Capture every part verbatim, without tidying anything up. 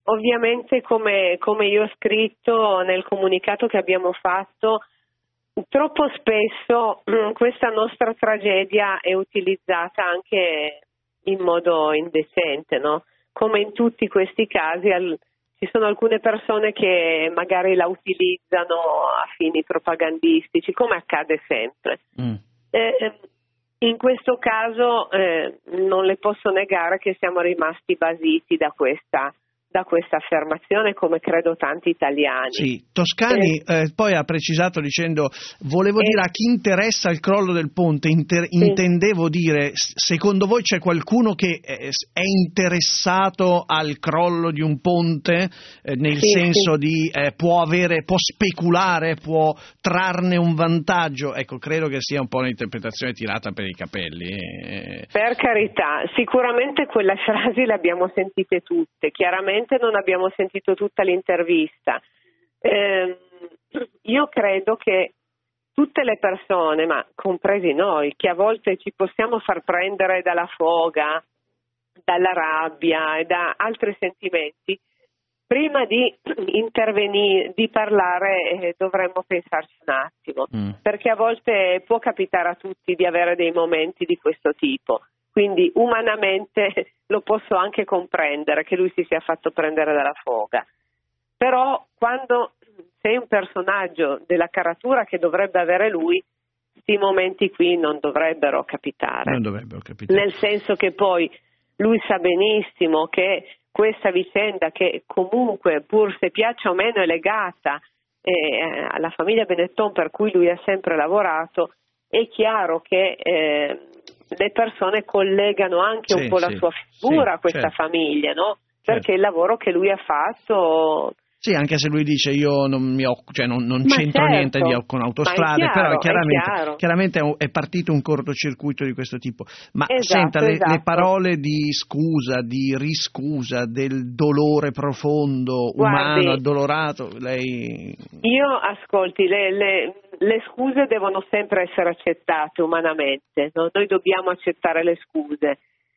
ovviamente come, come io ho scritto nel comunicato che abbiamo fatto, troppo spesso mh, questa nostra tragedia è utilizzata anche in modo indecente, no? Come in tutti questi casi al, ci sono alcune persone che magari la utilizzano a fini propagandistici, come accade sempre. Mm. Eh, in questo caso eh, non le posso negare che siamo rimasti basiti da questa da questa affermazione, come credo tanti italiani. Sì, Toscani eh, eh, poi ha precisato dicendo: volevo eh, dire a chi interessa il crollo del ponte, inter- sì. intendevo dire, secondo voi c'è qualcuno che eh, è interessato al crollo di un ponte, eh, nel sì, senso sì. di eh, può avere, può speculare, può trarne un vantaggio? Ecco, credo che sia un po' un'interpretazione tirata per i capelli. Eh. Per carità, sicuramente quelle frasi le abbiamo sentite tutte, chiaramente non abbiamo sentito tutta l'intervista. Eh, io credo che tutte le persone, ma compresi noi, che a volte ci possiamo far prendere dalla foga, dalla rabbia e da altri sentimenti, prima di intervenire, di parlare, eh, dovremmo pensarci un attimo, mm. perché a volte può capitare a tutti di avere dei momenti di questo tipo. Quindi umanamente lo posso anche comprendere che lui si sia fatto prendere dalla foga. Però quando sei un personaggio della caratura che dovrebbe avere lui, questi momenti qui non dovrebbero capitare. Non dovrebbero capitare. Nel senso che poi lui sa benissimo che questa vicenda, che comunque pur se piaccia o meno è legata eh, alla famiglia Benetton, per cui lui ha sempre lavorato, è chiaro che eh, le persone collegano anche sì, un po' sì, la sua figura sì, a questa certo. famiglia, no? Certo. Perché il lavoro che lui ha fatto... Sì, anche se lui dice io non mi occupo, cioè non, non c'entro certo, niente di, con autostrade, chiaro, però chiaramente, è, chiaramente è partito un cortocircuito di questo tipo. Ma esatto, senta, le, esatto. le parole di scusa, di riscusa, del dolore profondo, Guardi, umano, addolorato, lei... Io, ascolti, le, le, le scuse devono sempre essere accettate umanamente, no? Noi dobbiamo accettare le scuse.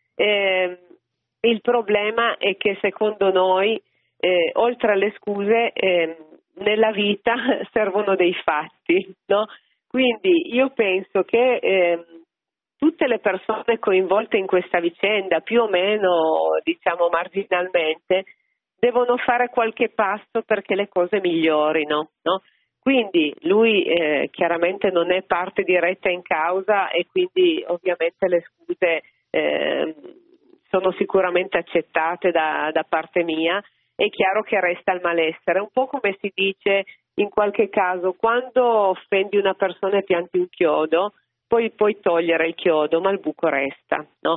Eh, il problema è che secondo noi Eh, oltre alle scuse eh, nella vita servono dei fatti, no? Quindi io penso che eh, tutte le persone coinvolte in questa vicenda, più o meno diciamo marginalmente, devono fare qualche passo perché le cose migliorino, no? Quindi lui eh, chiaramente non è parte diretta in causa e quindi ovviamente le scuse eh, sono sicuramente accettate da, da parte mia. È chiaro che resta il malessere, un po' come si dice in qualche caso, quando offendi una persona e pianti un chiodo, poi puoi togliere il chiodo, ma il buco resta, no?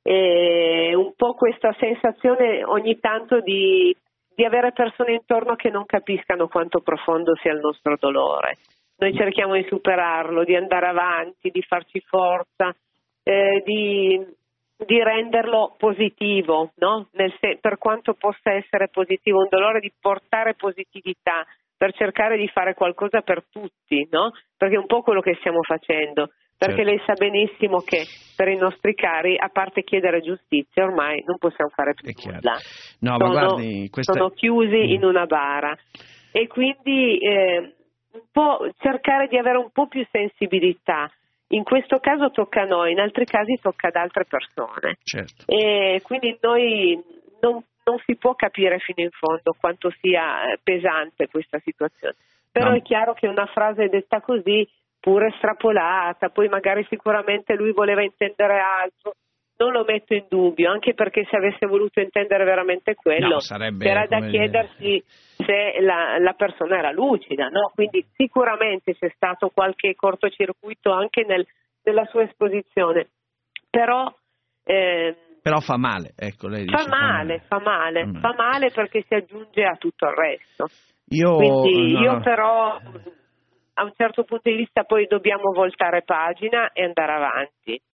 E un po' questa sensazione ogni tanto di, di avere persone intorno che non capiscano quanto profondo sia il nostro dolore. Noi cerchiamo di superarlo, di andare avanti, di farci forza, eh, di... di renderlo positivo, no? Nel se- per quanto possa essere positivo un dolore, di portare positività, per cercare di fare qualcosa per tutti, no? Perché è un po' quello che stiamo facendo, perché certo. Lei sa benissimo che per i nostri cari, a parte chiedere giustizia, ormai non possiamo fare più nulla. No, sono, ma guardi, questa... sono chiusi mm. in una bara e quindi eh, un po' cercare di avere un po' più sensibilità. In questo caso tocca a noi, in altri casi tocca ad altre persone. Certo. E quindi noi non, non si può capire fino in fondo quanto sia pesante questa situazione. Però no. È chiaro che una frase detta così, pure estrapolata, poi magari sicuramente lui voleva intendere altro, non lo metto in dubbio, anche perché se avesse voluto intendere veramente quello, no, sarebbe, era da chiedersi se la, la persona era lucida, no? Quindi sicuramente c'è stato qualche cortocircuito anche nel, nella sua esposizione, però eh, però fa male, ecco, lei dice, fa male, fa male, fa male, fa male perché si aggiunge a tutto il resto. Io, Quindi no, io no. però a un certo punto di vista poi dobbiamo voltare pagina e andare avanti.